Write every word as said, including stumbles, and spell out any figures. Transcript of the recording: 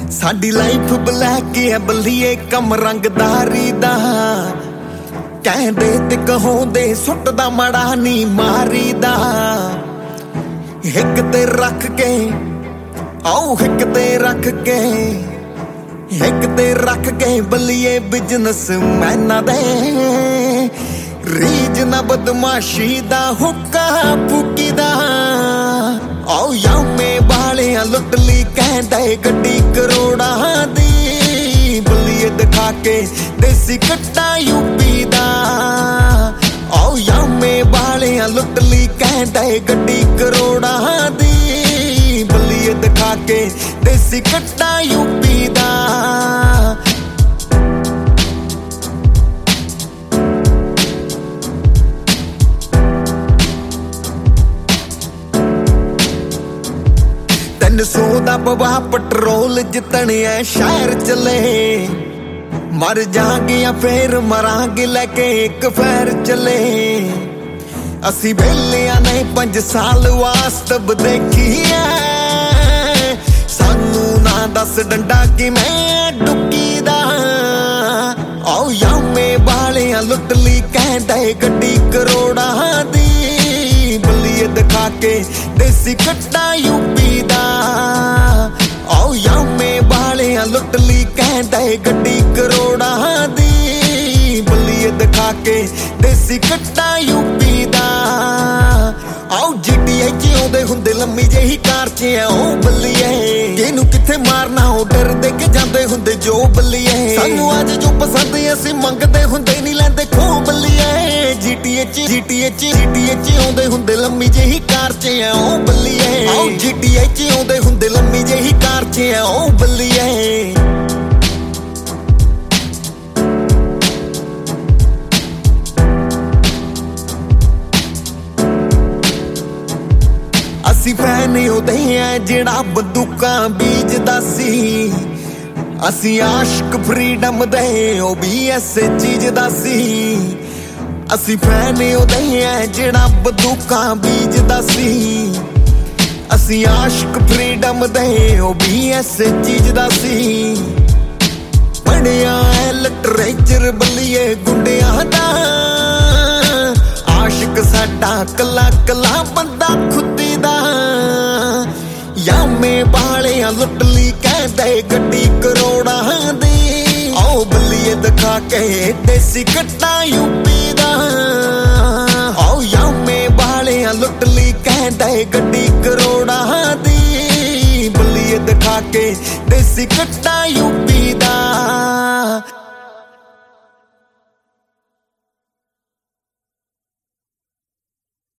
ਸਾਡੀ life black ਹੈ ਬੱਲੀਏ ਕਮ ਰੰਗਦਾਰੀ ਦਾ ਕਹਿੰਦੇ ਤੇ ਕਹੋਂਦੇ ਸੁੱਟਦਾ ਮੜਾ ਨੀ ਮਾਰੀਦਾ ਹਿੱਕ ਤੇ ਰੱਖ ਕੇ ਆਉ ਹਿੱਕ ਤੇ ਰੱਖ ਕੇ ਹਿੱਕ ਤੇ ਰੱਖ ਕੇ ਬੱਲੀਏ ਬਿਜ਼ਨਸ ਮੈਨਾਂ ਦੇ ਰੀਜ ਨਾ ਬਦਮਾਸ਼ੀ ਦਾ ਹੁੱਕਾ ਫੂਕੀ ਦਾ ਆਉ ਯਾਮੇ ਵਾਲਿਆਂ ਲੁੱਟ ਲਈ ਕਹਿੰਦੇ ਗੱਡੀ ਕਰੋੜਾਂ ਦੀ ਬੱਲੀਏ ਦਿਖਾ ਕੇ ਦੇਸੀ ਕੱਟਾ ਯੂਪੀ ਦਾ ਆਉ ਯਾਮੇ ਵਾਲਿਆਂ ਲੁੱਟ ਲਈ ਕਹਿੰਦੇ ਗੱਡੀ ਕਰੋੜਾਂ ਦੀ ਬੱਲੀਏ ਦਿਖਾ ਕੇ ਦੇਸੀ ਕੱਟਾ ਯੂਪੀ ਦਾ ਤਿੰਨ ਸੌ ਦਾ ਪਵਾ ਪੈਟਰੋਲ ਜਿੱਤਣਿਆ ਸ਼ਹਿਰ ਚਲੇ ਮਰ ਜਾਗੇ ਫੇਰ ਮਰਾਂਗੇ ਲੈ ਕੇ ਇੱਕ ਫੈਰ ਚਲੇ ਅਸੀਂ ਵੇਲਿਆਂ ਨੇ ਪੰਜ ਸਾਲ ਵਾਸਤਵ ਦੇਖੀ ਐ ਸਾਨੂੰ ਨਾ ਦੱਸ ਡੰਡਾ ਕਿਵੇਂ ਡੁੱਕੀ ਦਾ ਆਉ ਯਾਮੇ ਵਾਲਿਆਂ ਲੁੱਟ ਲਈ ਕਹਿੰਦੇ ਗੱਡੀ ਕਰੋੜਾਂ ਦੀ ਬੱਲੀਏ ਦਿਖਾ ਕੇ ਦੇਸੀ ਕੱਟਾ ਯੂਪੀ ਦਾ ਆਉ ਯਾਮੇ ਵਾਲਿਆਂ ਲੁੱਟ ਲਈ ਕਹਿੰਦੇ ਗੱਡੀ ਕਰੋੜਾਂ ਦੀ ਬੱਲੀਏ ਦਿਖਾ ਕੇ ਦੇਸੀ ਕੱਟਾ ਯੂਪੀ ਦਾ ਆਉ ਜੀਟੀਏ ਚ ਆਉਂਦੇ ਹੁੰਦੇ ਲੰਮੀ ਜਿਹੀ ਕਾਰ ਚ ਆਉ ਬੱਲੀਏ ਕਿਹਨੂੰ ਕਿੱਥੇ ਮਾਰਨਾ ਉਹ ਡਰ ਦੇ ਕੇ ਜਾਂਦੇ ਹੁੰਦੇ ਜੋ ਬੱਲੀਏ ਸਾਨੂੰ ਅੱਜ ਜੋ ਪਸੰਦ ਅਸੀਂ ਮੰਗਦੇ ਹੁੰਦੇ ਨਹੀਂ ਲੈਂਦੇ ਖੋ ਬੱਲੀਏ ਜੀਟੀਏ ਚ ਜੀਟੀਏ ਚ ਜੀਟੀਏ ਚ ਆਉਂਦੇ ਹੁੰਦੇ ਲੰਮੀ ਜਿਹੀ ਕਾਰ ਚ ਆਉ ਬੱਲੀਏ ਆਉ ਜੀਟੀਏ ਚ ਆਉਂਦੇ ਹੁੰਦੇ ਲੰਮੀ ਜਿਹੀ ਕਾਰ ਚ ਆਉ ਬੱਲੀਏ ਅਸੀਂ ਫੈਨ ਉਹਦੇ ਆ ਜਿਹੜਾ ਬੰਦੂਕਾਂ ਬੀਜਦਾ ਸੀ ਅਸੀਂ ਆਸ਼ਕ ਫਰੀडम ਦੇ ਉਹ ਵੀ ਐਸੇ ਚੀਜ਼ ਦਾ ਸੀ ਅਸੀਂ ਫੈਨ ਉਹਦੇ ਆ ਜਿਹੜਾ ਬੰਦੂਕਾਂ ਬੀਜਦਾ ਸੀ ਅਸੀਂ ਆਸ਼ਕ ਫਰੀडम ਦੇ ਉਹ ਵੀ ਐਸੇ ਚੀਜ਼ ਦਾ ਸੀ ਪੜਿਆ ਐ ਲਿਟਰੇਚਰ ਬੱਲੀਏ ਗੁੰਡਿਆਂ ਦਾ ਆਸ਼ਕ ਸਾਡਾ ਕੱਲਾ ਕੱਲਾ ਬੰਦਾ ਖੁੱਦੀ ਦਾ ਯਾਮੇ ਵਾਲਿਆਂ ਲੁੱਟ ਲਈ ਕਹਿੰਦੇ ਗੱਡੀ ਕਰੋੜਾਂ ਦੀ ਆਓ ਬੱਲੀਏ ਦਿਖਾ ਕੇ ਦੇਸੀ ਕੱਟਾ ਯੂਪੀ ਦਾ ਆਓ ਯਾਮੇ ਵਾਲਿਆਂ ਲੁੱਟ ਲਈ ਕਹਿੰਦੇ ਗੱਡੀ ਕਰੋੜਾਂ ਦੀ ਬੱਲੀਏ ਦਿਖਾ ਕੇ ਦੇਸੀ ਕੱਟਾ ਯੂਪੀ ਦਾ